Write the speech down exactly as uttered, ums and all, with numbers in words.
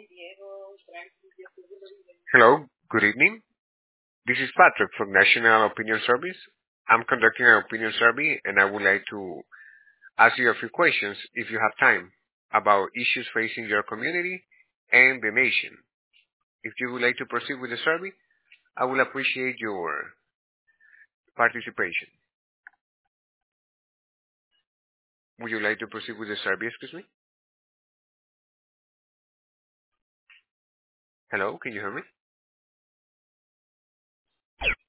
Hello, good evening. This is Patrick from National Opinion Service. I'm conducting an opinion survey and I would like to ask you a few questions if you have time about issues facing your community and the nation. If you would like to proceed with the survey, I will appreciate your participation. Would you like to proceed with the survey, excuse me? Hello, can you hear me?